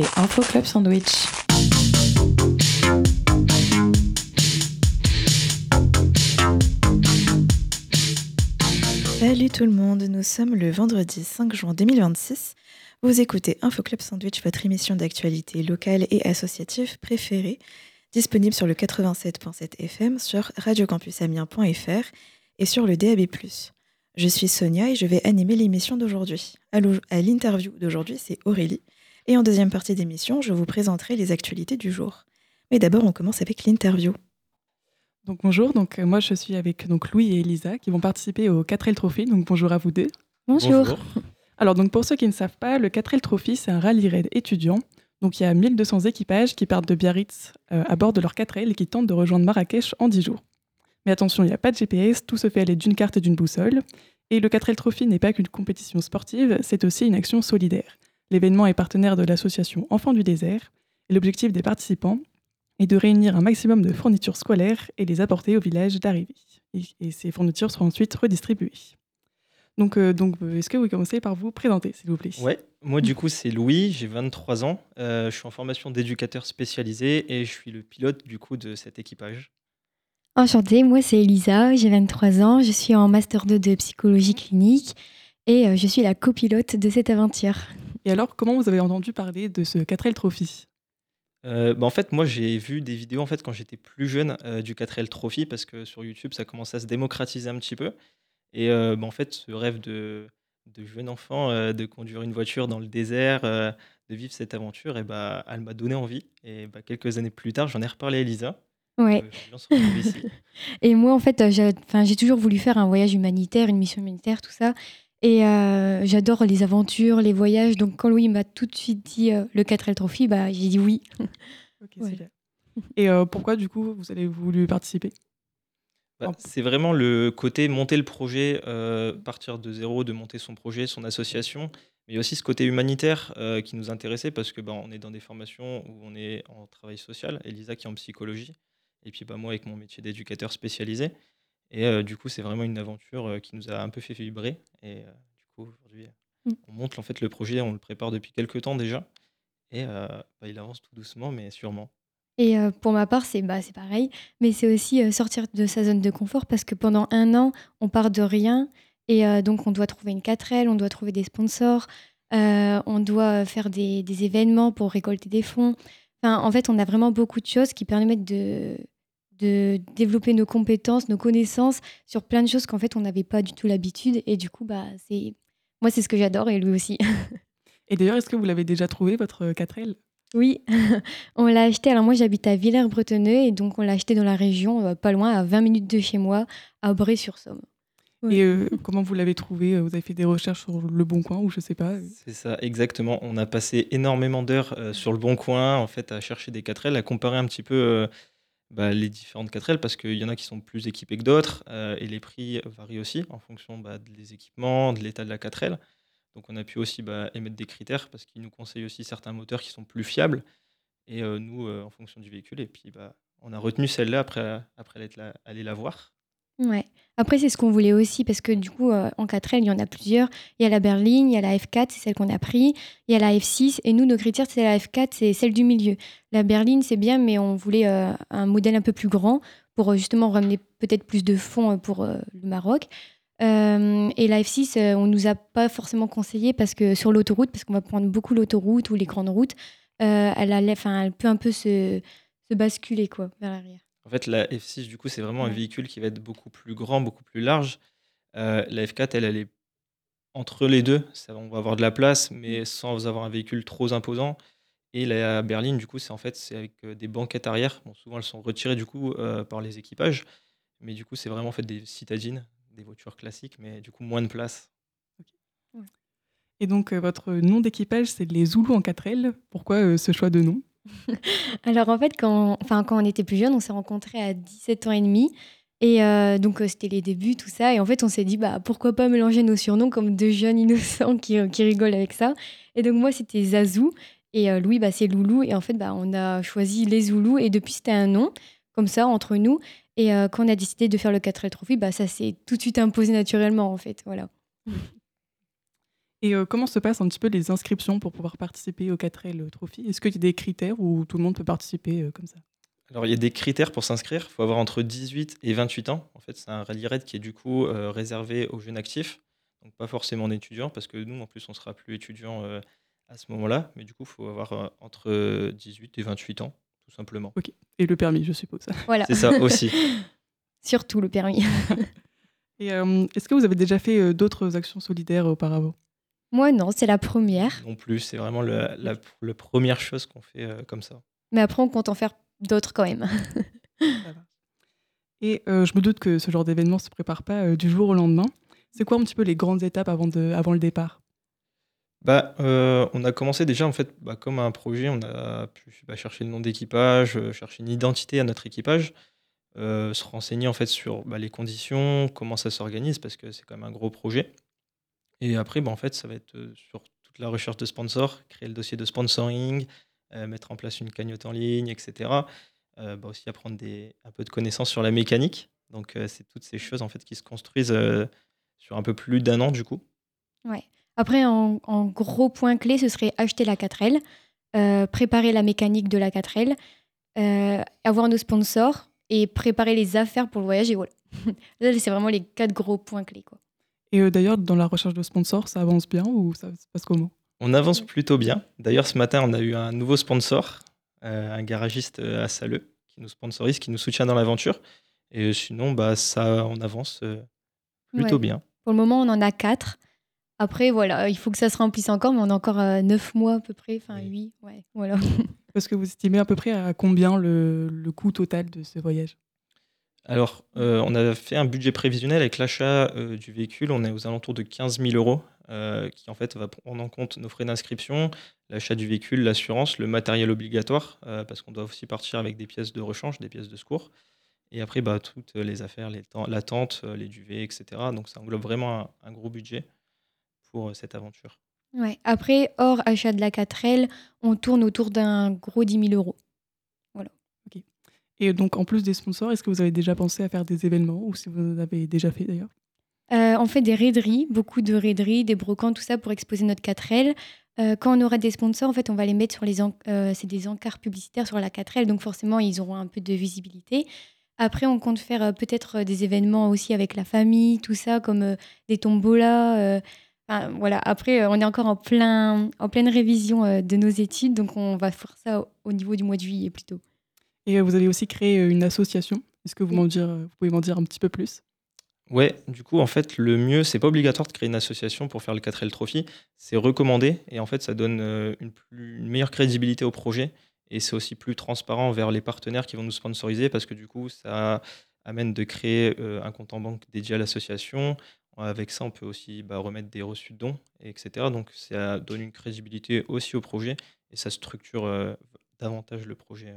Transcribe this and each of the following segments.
écoutez Info Club Sandwich. Salut tout le monde, nous sommes le vendredi 5 juin 2026. Vous écoutez Info Club Sandwich, votre émission d'actualité locale et associative préférée, disponible sur le 87.7 FM, sur radiocampusamiens.fr et sur le DAB+. Je suis Sonia et je vais animer l'émission d'aujourd'hui. À l'interview d'aujourd'hui, c'est Aurélie. Et en deuxième partie d'émission, je vous présenterai les actualités du jour. Mais d'abord, on commence avec l'interview. Donc bonjour, moi je suis avec Louis et Elisa qui vont participer au 4L Trophy. Donc bonjour à vous deux. Bonjour. Alors donc pour ceux qui ne savent pas, le 4L Trophy c'est un rallye raid étudiant. Donc il y a 1200 équipages qui partent de Biarritz à bord de leur 4L et qui tentent de rejoindre Marrakech en 10 jours. Mais attention, il n'y a pas de GPS, tout se fait à l'aide d'une carte et d'une boussole. Et le 4L Trophy n'est pas qu'une compétition sportive, c'est aussi une action solidaire. L'événement est partenaire de l'association Enfants du désert et l'objectif des participants est de réunir un maximum de fournitures scolaires et les apporter au village d'arrivée. Et ces fournitures seront ensuite redistribuées. Donc, est-ce que vous commencez par vous présenter, s'il vous plaît ? Ouais, moi du coup c'est Louis, j'ai 23 ans, je suis en formation d'éducateur spécialisé et je suis le pilote du coup de cet équipage. Enchantée, moi c'est Elisa, j'ai 23 ans, je suis en Master 2 de psychologie clinique et je suis la copilote de cette aventure. Et alors, comment vous avez entendu parler de ce 4L Trophy ? En fait, moi j'ai vu des vidéos en fait quand j'étais plus jeune du 4L Trophy parce que sur YouTube ça commence à se démocratiser un petit peu. Et en fait, ce rêve de jeune enfant de conduire une voiture dans le désert, de vivre cette aventure, et elle m'a donné envie. Et quelques années plus tard, j'en ai reparlé à Elisa. Ouais. Je se retrouve ici. Et moi en fait, j'ai toujours voulu faire un voyage humanitaire, une mission humanitaire, tout ça. Et j'adore les aventures, les voyages. Donc quand Louis m'a tout de suite dit le 4L Trophy, j'ai dit oui. Ok, Ouais. super. Et pourquoi du coup vous avez voulu participer ? C'est vraiment le côté monter le projet, partir de zéro, de monter son projet, son association. Mais il y a aussi ce côté humanitaire qui nous intéressait parce que on est dans des formations où on est en travail social, Elisa qui est en psychologie, et puis moi avec mon métier d'éducateur spécialisé. Et du coup, c'est vraiment une aventure qui nous a un peu fait vibrer. Et du coup, aujourd'hui, on monte en fait le projet, on le prépare depuis quelques temps déjà. Et il avance tout doucement, mais sûrement. Et pour ma part, c'est pareil, mais c'est aussi sortir de sa zone de confort parce que pendant 1 an, on part de rien et donc on doit trouver une 4L, on doit trouver des sponsors, on doit faire des événements pour récolter des fonds. Enfin, en fait, on a vraiment beaucoup de choses qui permettent de développer nos compétences, nos connaissances sur plein de choses qu'en fait, on n'avait pas du tout l'habitude et du coup, c'est ce que j'adore et lui aussi. Et d'ailleurs, est-ce que vous l'avez déjà trouvé, votre 4L ? Oui, on l'a acheté. Alors moi, j'habite à Villers-Bretonneux et donc on l'a acheté dans la région, pas loin, à 20 minutes de chez moi, à Bray-sur-Somme. Ouais. Et comment vous l'avez trouvé ? Vous avez fait des recherches sur Le Bon Coin ou je sais pas ? C'est ça, exactement. On a passé énormément d'heures sur le bon coin, en fait, à chercher des 4L, à comparer un petit peu les différentes 4L, parce qu'il y en a qui sont plus équipées que d'autres, et les prix varient aussi en fonction des équipements, de l'état de la 4L. Donc on a pu aussi émettre des critères, parce qu'ils nous conseillent aussi certains moteurs qui sont plus fiables, et nous, en fonction du véhicule. Et puis on a retenu celle-là après aller la voir. Ouais. Après, c'est ce qu'on voulait aussi parce que du coup, en 4L, il y en a plusieurs. Il y a la berline, il y a la F4, c'est celle qu'on a pris. Il y a la F6 et nous, nos critères, c'est la F4, c'est celle du milieu. La berline, c'est bien, mais on voulait un modèle un peu plus grand pour justement ramener peut-être plus de fonds pour le Maroc. Et la F6, on nous a pas forcément conseillé parce que sur l'autoroute, parce qu'on va prendre beaucoup l'autoroute ou les grandes routes, elle peut un peu se basculer quoi, vers l'arrière. En fait, la F6, du coup, c'est vraiment un Ouais. véhicule qui va être beaucoup plus grand, beaucoup plus large. La F4, elle est entre les deux. Ça, on va avoir de la place, mais sans avoir un véhicule trop imposant. Et la berline, du coup, c'est avec des banquettes arrière. Bon, souvent, elles sont retirées du coup par les équipages. Mais du coup, c'est vraiment en fait des citadines, des voitures classiques, mais du coup, moins de place. Ouais. Et donc, votre nom d'équipage, c'est les Zoulous en 4L. Pourquoi ce choix de nom ? Alors en fait, quand on était plus jeune, on s'est rencontrés à 17 ans et demi. Et donc c'était les débuts, tout ça. Et en fait, on s'est dit, pourquoi pas mélanger nos surnoms comme deux jeunes innocents qui rigolent avec ça. Et donc moi, c'était Zazou. Et Louis, c'est Loulou. Et en fait, on a choisi les Zoulous. Et depuis, c'était un nom, comme ça, entre nous. Et quand on a décidé de faire le 4L Trophy, ça s'est tout de suite imposé naturellement, en fait. Voilà. Et comment se passent un petit peu les inscriptions pour pouvoir participer au 4L Trophy? Est-ce qu'il y a des critères où tout le monde peut participer comme ça? Alors, il y a des critères pour s'inscrire. Il faut avoir entre 18 et 28 ans. En fait, c'est un rallye raid qui est du coup réservé aux jeunes actifs, donc pas forcément d'étudiants, parce que nous, en plus, on sera plus étudiants à ce moment-là. Mais du coup, il faut avoir entre 18 et 28 ans, tout simplement. Ok. Et le permis, je suppose. Voilà. C'est ça aussi. Surtout le permis. Et est-ce que vous avez déjà fait d'autres actions solidaires auparavant? Moi, non, c'est la première. Non plus, c'est vraiment la première chose qu'on fait comme ça. Mais après, on compte en faire d'autres quand même. Ça va. Et je me doute que ce genre d'événement ne se prépare pas du jour au lendemain. C'est quoi un petit peu les grandes étapes avant le départ? On a commencé déjà en fait, comme un projet, on a pu chercher le nom d'équipage, chercher une identité à notre équipage, se renseigner en fait sur les conditions, comment ça s'organise parce que c'est quand même un gros projet. Et après, en fait, ça va être sur toute la recherche de sponsors, créer le dossier de sponsoring, mettre en place une cagnotte en ligne, etc. Aussi apprendre un peu de connaissances sur la mécanique. Donc, c'est toutes ces choses en fait qui se construisent sur un peu plus d'un an du coup. Ouais. Après, en gros point clé, ce serait acheter la 4L, préparer la mécanique de la 4L, avoir nos sponsors et préparer les affaires pour le voyage. Et voilà. Là, c'est vraiment les 4 gros points clés, quoi. Et d'ailleurs, dans la recherche de sponsors, ça avance bien ou ça se passe comment? On avance plutôt bien. D'ailleurs, ce matin, on a eu un nouveau sponsor, un garagiste à Salleux, qui nous sponsorise, qui nous soutient dans l'aventure. Et sinon, on avance plutôt Ouais. bien. Pour le moment, on en a 4. Après, voilà, il faut que ça se remplisse encore, mais on a encore 9 mois à peu près, enfin Oui. 8, ouais, voilà. Parce que vous estimez à peu près à combien le coût total de ce voyage? Alors, on a fait un budget prévisionnel avec l'achat du véhicule. On est aux alentours de 15 000 euros, qui en fait va prendre en compte nos frais d'inscription, l'achat du véhicule, l'assurance, le matériel obligatoire, parce qu'on doit aussi partir avec des pièces de rechange, des pièces de secours. Et après, toutes les affaires, la tente, les duvets, etc. Donc ça englobe vraiment un gros budget pour cette aventure. Ouais. Après, hors achat de la 4L, on tourne autour d'un gros 10 000 euros. Voilà. Ok. Et donc, en plus des sponsors, est-ce que vous avez déjà pensé à faire des événements ou si vous en avez déjà fait d'ailleurs? On fait des raideries, beaucoup de raideries, des brocantes, tout ça pour exposer notre 4L. Quand on aura des sponsors, en fait, on va les mettre sur c'est des encarts publicitaires sur la 4L, donc forcément, ils auront un peu de visibilité. Après, on compte faire peut-être des événements aussi avec la famille, tout ça, comme des tombolas. Enfin, voilà. Après, on est encore en pleine révision de nos études, donc on va faire ça au niveau du mois de juillet plutôt. Et vous avez aussi créé une association. Est-ce que Oui. vous pouvez m'en dire un petit peu plus? Ouais, du coup, en fait, le mieux, c'est pas obligatoire de créer une association pour faire le 4L Trophy, c'est recommandé et en fait, ça donne une meilleure crédibilité au projet et c'est aussi plus transparent vers les partenaires qui vont nous sponsoriser parce que du coup, ça amène de créer un compte en banque dédié à l'association. Avec ça, on peut aussi remettre des reçus de dons, etc. Donc, ça donne une crédibilité aussi au projet et ça structure davantage le projet.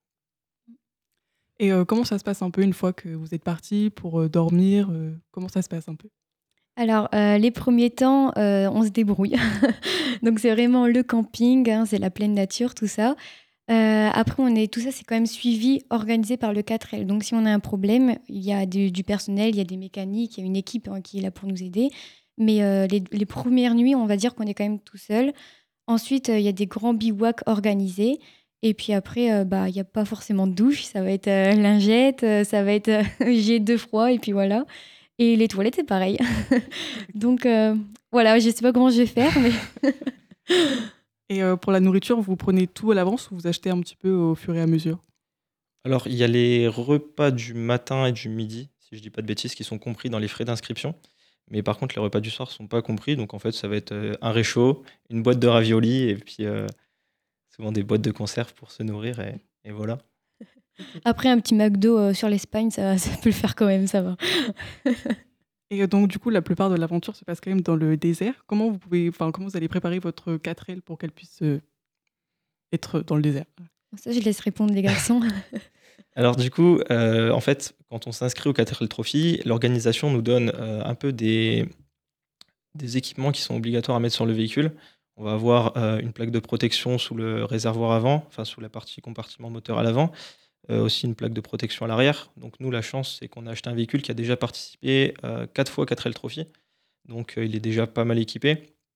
Et comment ça se passe un peu une fois que vous êtes parti pour dormir? Comment ça se passe un peu? Alors, les premiers temps, on se débrouille. Donc c'est vraiment le camping, hein, c'est la pleine nature, tout ça. Après tout ça, c'est quand même suivi, organisé par le 4L. Donc si on a un problème, il y a du personnel, il y a des mécaniques, il y a une équipe, hein, qui est là pour nous aider. Mais les premières nuits, on va dire qu'on est quand même tout seul. Ensuite, il y a des grands bivouacs organisés. Et puis après, il y a pas forcément de douche, ça va être, lingette, ça va être, jet de froid et puis voilà. Et les toilettes, c'est pareil. Donc voilà, je sais pas comment je vais faire, mais Et pour la nourriture, vous prenez tout à l'avance ou vous achetez un petit peu au fur et à mesure? Alors, il y a les repas du matin et du midi, si je dis pas de bêtises, qui sont compris dans les frais d'inscription. Mais par contre, les repas du soir sont pas compris. Donc, en fait, ça va être un réchaud, une boîte de raviolis et puis souvent des boîtes de conserve pour se nourrir. Et voilà. après un petit McDo sur l'Espagne, ça peut le faire quand même, ça va. Et donc, du coup, la plupart de l'aventure se passe quand même dans le désert. Comment vous allez préparer votre 4L pour qu'elle puisse être dans le désert? Ça, je laisse répondre les garçons. Alors, du coup, en fait, quand on s'inscrit au 4L Trophy, l'organisation nous donne un peu des équipements qui sont obligatoires à mettre sur le véhicule. On va avoir une plaque de protection sous le réservoir avant, enfin sous la partie compartiment moteur à l'avant. Aussi une plaque de protection à l'arrière. Donc nous, la chance, c'est qu'on a acheté un véhicule qui a déjà participé 4 fois 4L Trophy. Donc il est déjà pas mal équipé.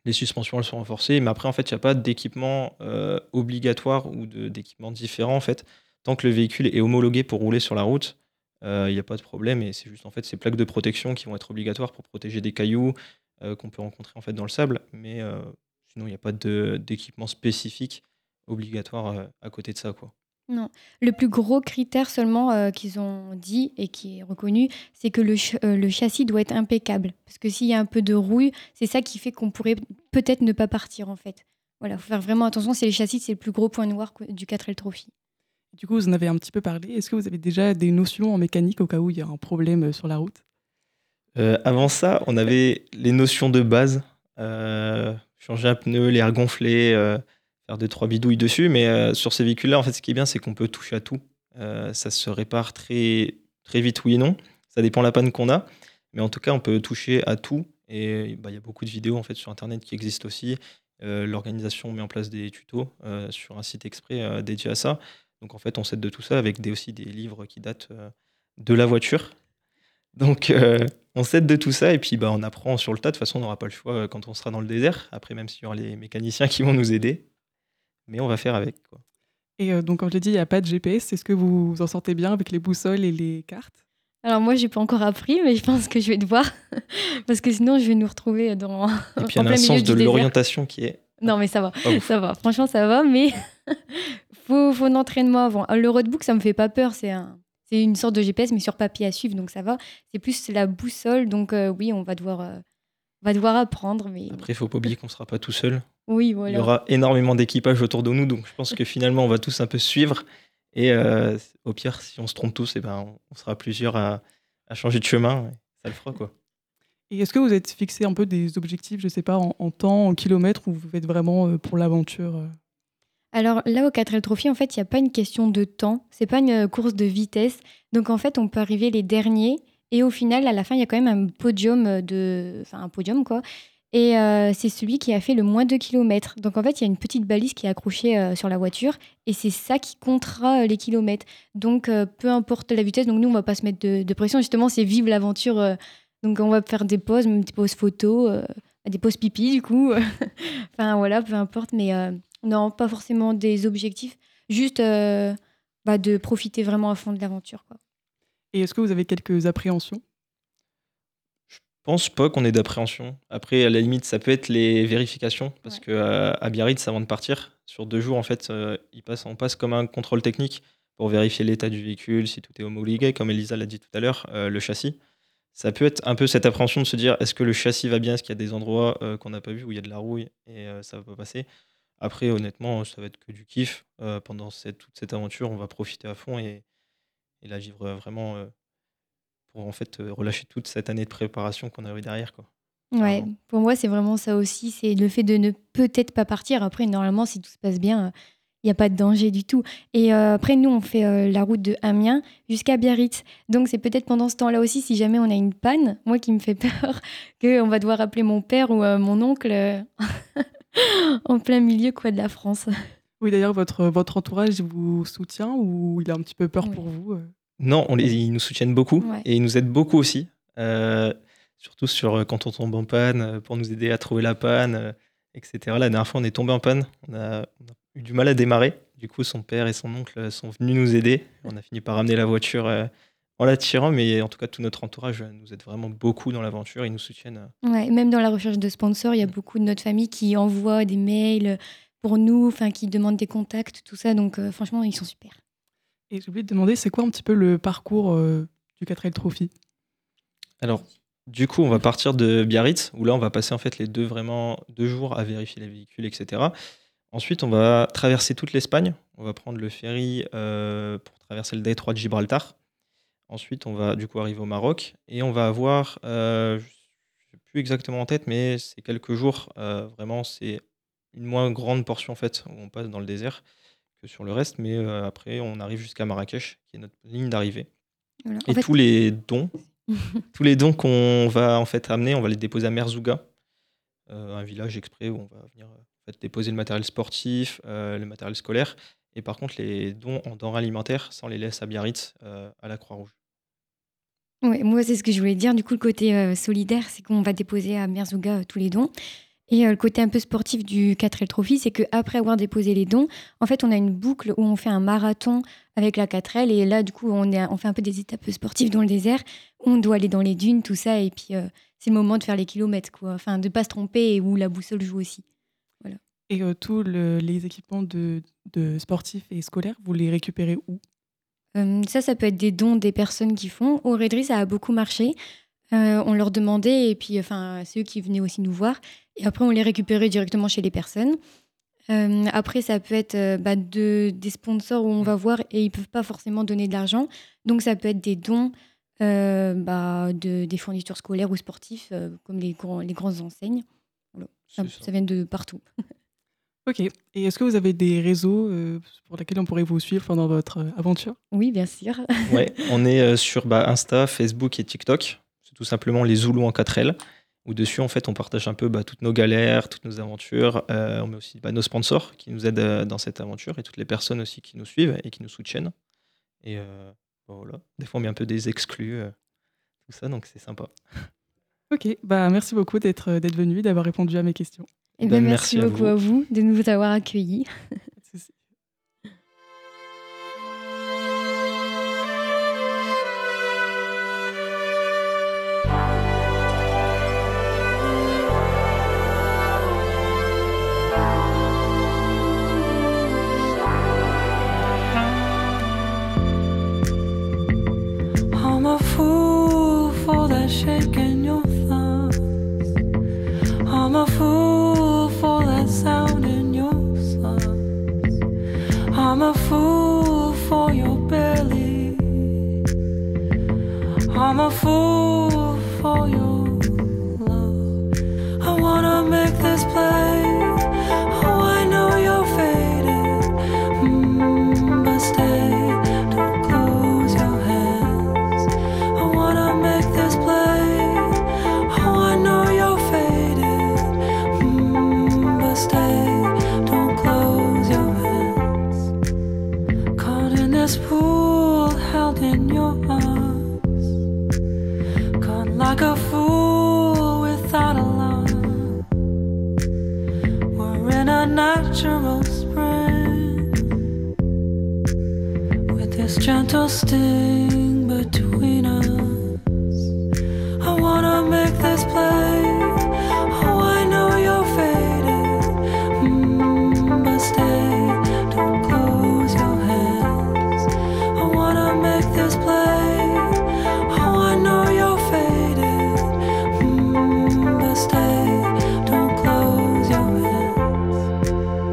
Les suspensions, elles sont renforcées, mais après, en fait, il n'y a pas d'équipement obligatoire ou d'équipement différent, en fait. Tant que le véhicule est homologué pour rouler sur la route, il n'y a pas de problème. Et c'est juste, en fait, ces plaques de protection qui vont être obligatoires pour protéger des cailloux qu'on peut rencontrer, en fait, dans le sable. Mais sinon, il n'y a pas d'équipement spécifique obligatoire à côté de ça, quoi. Non. Le plus gros critère seulement qu'ils ont dit et qui est reconnu, c'est que le châssis doit être impeccable. Parce que s'il y a un peu de rouille, c'est ça qui fait qu'on pourrait peut-être ne pas partir en fait. Voilà, il faut faire vraiment attention, c'est les châssis, c'est le plus gros point noir du 4L Trophy. Du coup, vous en avez un petit peu parlé. Est-ce que vous avez déjà des notions en mécanique au cas où il y a un problème sur la route? Avant ça, on avait les notions de base, changer un pneu, l'air gonflé, faire 2-3 bidouilles dessus. Mais sur ces véhicules-là, en fait, ce qui est bien, c'est qu'on peut toucher à tout. Ça se répare très, très vite, oui et non. Ça dépend de la panne qu'on a. Mais en tout cas, on peut toucher à tout. Et bah, il y a beaucoup de vidéos en fait, sur Internet qui existent aussi. L'organisation met en place des tutos sur un site exprès dédié à ça. Donc en fait, on s'aide de tout ça avec aussi des livres qui datent de la voiture. Donc on s'aide de tout ça et puis bah, on apprend sur le tas. De toute façon, on n'aura pas le choix quand on sera dans le désert. Après, même s'il y aura les mécaniciens qui vont nous aider. Mais on va faire avec, quoi. Et donc, comme je l'ai dit, il n'y a pas de GPS. Est-ce que vous vous en sortez bien avec les boussoles et les cartes? Alors moi, j'ai pas encore appris, mais je pense que je vais devoir. Parce que sinon, je vais nous retrouver dans, Et puis il y en en a plein un milieu sens du de désert. l'orientation qui est Non, mais ça va, pas ouf. ça va. Franchement, ça va, mais faut un entraînement avant. Le roadbook, ça me fait pas peur. C'est une sorte de GPS, mais sur papier à suivre, donc ça va. C'est plus la boussole, donc oui, on va devoir apprendre, mais Après, il faut pas oublier qu'on sera pas tout seul. oui, Il y voilà. aura énormément d'équipages autour de nous, donc je pense que finalement, on va tous un peu se suivre. Et au pire, si on se trompe tous, eh ben, on sera plusieurs à changer de chemin. Et ça le fera, quoi. Et est-ce que vous êtes fixé un peu des objectifs, je sais pas, en temps, en kilomètres, ou vous faites vraiment pour l'aventure? Alors là, au 4L Trophy, en fait, il n'y a pas une question de temps. C'est pas une course de vitesse. Donc en fait, on peut arriver les derniers. Et au final, à la fin, il y a quand même un podium enfin un podium quoi. Et c'est celui qui a fait le moins de kilomètres. Donc en fait, il y a une petite balise qui est accrochée sur la voiture. Et c'est ça qui comptera les kilomètres. Donc peu importe la vitesse. Donc nous, on va pas se mettre de pression. Justement, c'est vivre l'aventure. Donc on va faire des pauses, même des pauses photos, des pauses pipi du coup. Enfin voilà, peu importe. Mais non, pas forcément des objectifs. Juste de profiter vraiment à fond de l'aventure, quoi. Et est-ce que vous avez quelques appréhensions? Je pense pas qu'on ait d'appréhension. Après, à la limite, ça peut être les vérifications, parce Ouais. que à Biarritz, avant de partir, sur 2 jours, en fait, on passe comme un contrôle technique pour vérifier l'état du véhicule, si tout est homologué, comme Elisa l'a dit tout à l'heure, le châssis. Ça peut être un peu cette appréhension de se dire: «Est-ce que le châssis va bien? Est-ce qu'il y a des endroits, qu'on n'a pas vus où il y a de la rouille et ça va pas passer?» Après, honnêtement, ça va être que du kiff, pendant toute cette aventure, on va profiter à fond et la vivre, vraiment, pour en fait, relâcher toute cette année de préparation qu'on a eu derrière, quoi. Ouais, Clairement. pour moi, c'est vraiment ça aussi. C'est le fait de ne peut-être pas partir. Après, normalement, si tout se passe bien, il y a pas de danger du tout. Et après, nous, on fait la route de Amiens jusqu'à Biarritz. Donc, c'est peut-être pendant ce temps-là aussi, si jamais on a une panne, moi qui me fait peur, qu'on va devoir appeler mon père ou mon oncle en plein milieu quoi, de la France. Oui, d'ailleurs, votre entourage vous soutient ou il a un petit peu peur Oui. pour vous? Non, ils nous soutiennent beaucoup Ouais. et ils nous aident beaucoup aussi, surtout quand on tombe en panne, pour nous aider à trouver la panne, et cetera. La dernière fois, on est tombé en panne, on a eu du mal à démarrer. Du coup, son père et son oncle sont venus nous aider. On a fini par ramener la voiture, en la tirant, mais en tout cas, tout notre entourage, nous aide vraiment beaucoup dans l'aventure. Ils nous soutiennent, Ouais, même dans la recherche de sponsors, il y a beaucoup de notre famille qui envoient des mails pour nous, enfin qui demandent des contacts, tout ça. Donc franchement, ils sont super. Et j'ai oublié de demander, c'est quoi un petit peu le parcours du 4L Trophy? Alors, du coup, on va partir de Biarritz, où là, on va passer en fait les 2 jours à vérifier les véhicules, et cetera. Ensuite, on va traverser toute l'Espagne. On va prendre le ferry, pour traverser le détroit de Gibraltar. Ensuite, on va du coup arriver au Maroc et on va avoir, je sais plus exactement en tête, mais c'est quelques jours, vraiment, c'est une moins grande portion en fait, où on passe dans le désert que sur le reste, mais après on arrive jusqu'à Marrakech, qui est notre ligne d'arrivée Voilà. En et fait, tous les dons qu'on va en fait amener, on va les déposer à Merzouga, un village exprès où on va venir, en fait déposer le matériel sportif, le matériel scolaire et par contre les dons en denrées alimentaires, ça on les laisse à Biarritz, à la Croix-Rouge. ouais, moi, c'est ce que je voulais dire. Du coup, le côté solidaire, c'est qu'on va déposer à Merzouga tous les dons. Et le côté un peu sportif du 4L Trophy, c'est qu'après avoir déposé les dons, en fait, on a une boucle où on fait un marathon avec la 4L. Et là, du coup, on fait un peu des étapes sportives dans le désert. On doit aller dans les dunes, tout ça. Et puis, c'est le moment de faire les kilomètres, quoi. Enfin, de ne pas se tromper et où la boussole joue aussi. Voilà. Et tous les équipements de sportifs et scolaires, vous les récupérez où ? Ça peut être des dons des personnes qui font. Au Redry, ça a beaucoup marché. On leur demandait, et puis c'est eux qui venaient aussi nous voir. Et après, on les récupérait directement chez les personnes. Après, ça peut être des sponsors où on va voir et ils ne peuvent pas forcément donner de l'argent. Donc, ça peut être des dons des fournitures scolaires ou sportifs, comme les grandes enseignes. Voilà. Ça vient de partout. Ok. Et est-ce que vous avez des réseaux pour lesquels on pourrait vous suivre pendant votre aventure ? Oui, bien sûr. Ouais, on est sur Insta, Facebook et TikTok. C'est tout simplement les Zoulous en 4L. Où dessus, en fait, on partage un peu toutes nos galères, toutes nos aventures. On met aussi nos sponsors qui nous aident dans cette aventure et toutes les personnes aussi qui nous suivent et qui nous soutiennent. Et voilà. Des fois, on met un peu des exclus, tout ça, donc c'est sympa. Ok, merci beaucoup d'être venu, d'avoir répondu à mes questions. Et merci beaucoup à vous de nous avoir accueillis. I'm a fool for that shake in your thumbs. I'm a fool for that sound in your slums. I'm a fool for your belly. I'm a fool for your love. I wanna make this play. Oh, I know you're faded, but stay. Don't close your hands. I wanna make this play. Oh, I know you're faded, but stay. Don't close your hands. Caught in this pool, held in your arms. Caught like a fool without a alarm. We're in a natural spring with this gentle sting between us. I wanna make this play. Oh, I know you're faded, but stay. Don't close your hands. I wanna make this play. Oh, I know you're faded, but stay. Don't close your hands.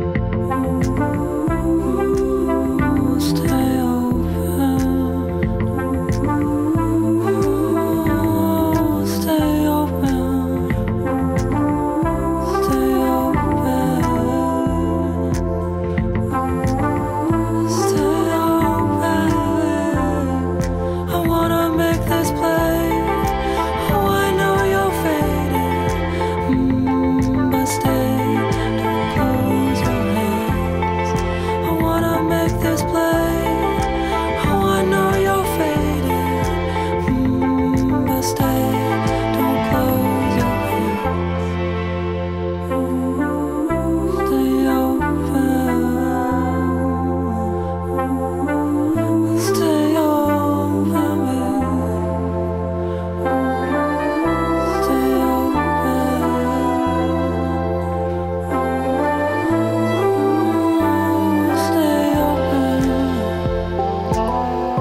Ooh, stay open. Ooh, stay open. Stay open. Stay open. I wanna make this play. Oh, I know you're faded, but stay. Don't close your hands. I wanna make this play. Oh, I know you're faded, but stay. Don't close your hands. Stay open. Stay open, stay open.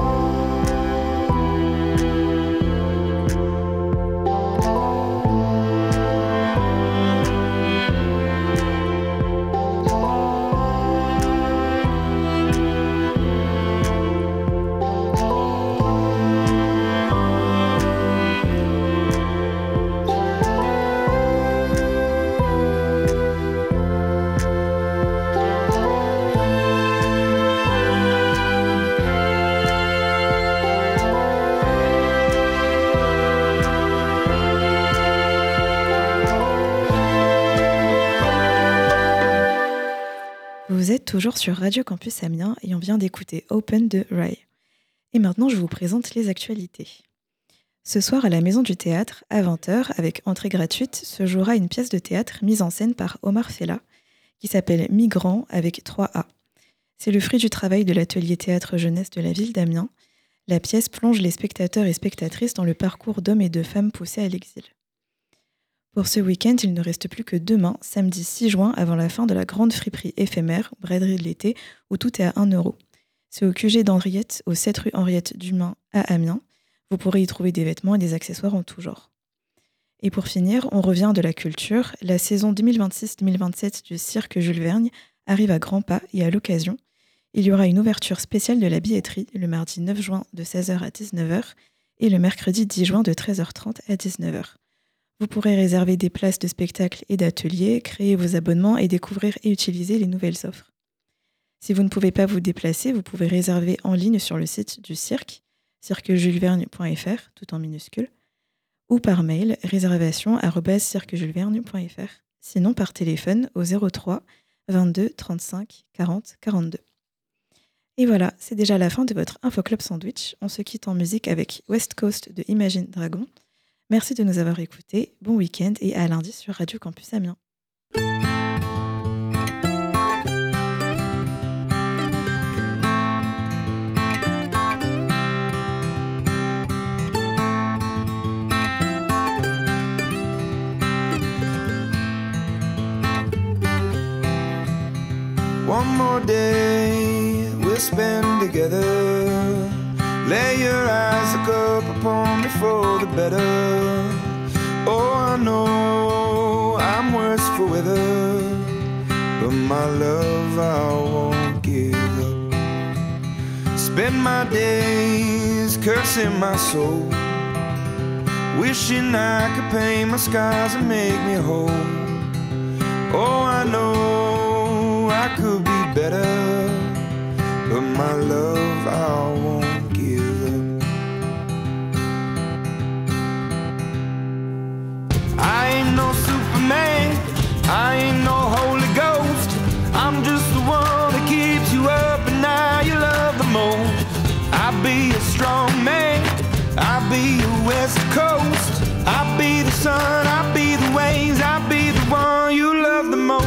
Vous êtes toujours sur Radio Campus Amiens et on vient d'écouter Open de Rai. Et maintenant, je vous présente les actualités. Ce soir, à la Maison du Théâtre, à 20h, avec entrée gratuite, se jouera une pièce de théâtre mise en scène par Omar Fella, qui s'appelle Migrants avec 3A. C'est le fruit du travail de l'atelier théâtre jeunesse de la ville d'Amiens. La pièce plonge les spectateurs et spectatrices dans le parcours d'hommes et de femmes poussés à l'exil. Pour ce week-end, il ne reste plus que demain, samedi 6 juin, avant la fin de la grande friperie éphémère, braderie de l'été, où tout est à 1 €. C'est au QG d'Henriette, au 7 rue Henriette Dumain à Amiens. Vous pourrez y trouver des vêtements et des accessoires en tout genre. Et pour finir, on revient de la culture. La saison 2026-2027 du cirque Jules Vergne arrive à grands pas et à l'occasion, il y aura une ouverture spéciale de la billetterie le mardi 9 juin de 16h à 19h et le mercredi 10 juin de 13h30 à 19h. Vous pourrez réserver des places de spectacles et d'ateliers, créer vos abonnements et découvrir et utiliser les nouvelles offres. Si vous ne pouvez pas vous déplacer, vous pouvez réserver en ligne sur le site du cirque, cirquejulesvergne.fr, tout en minuscules, ou par mail, réservation@cirquejulesvergne.fr. Sinon par téléphone au 03 22 35 40 42. Et voilà, c'est déjà la fin de votre Info Club Sandwich. On se quitte en musique avec West Coast de Imagine Dragon. Merci de nous avoir écoutés, bon week-end et à lundi sur Radio Campus Amiens. One more day we'll spend together. Lay your eyes, look up upon me for the better. Oh, I know I'm worse for weather, but my love I won't give up. Spend my days cursing my soul, wishing I could paint my scars and make me whole. Oh, I know I could be better, but my love I won't give up. I ain't no Superman, I ain't no Holy Ghost. I'm just the one that keeps you up and now you love the most. I'll be a strong man, I'll be your West Coast. I'll be the sun, I'll be the waves, I'll be the one you love the most.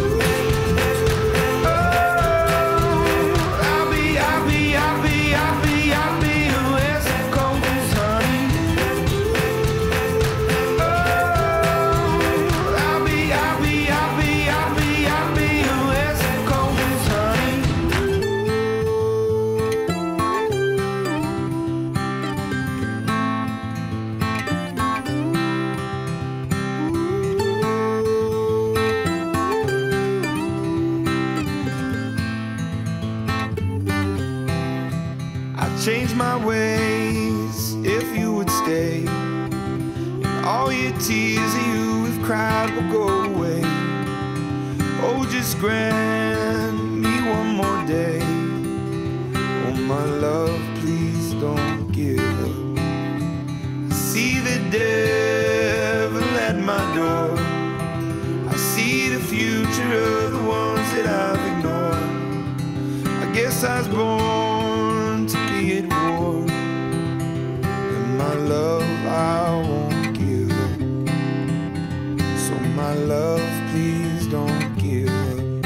Change my ways if you would stay, and all your tears that you have cried will go away. Oh, just grant me one more day. Oh, my love, please don't give up. I see the devil at my door. I see the future of the ones that I've ignored. I guess I was born to be at war, and my love I won't give up. So my love, please don't give up.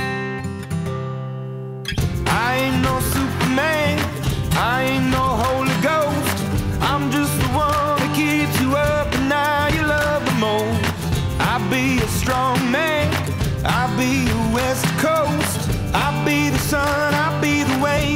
I ain't no Superman, I ain't no Holy Ghost. I'm just the one that keeps you up and now you love the most. I'll be a strong man, I'll be your West Coast. I'll be the sun, I'll be the way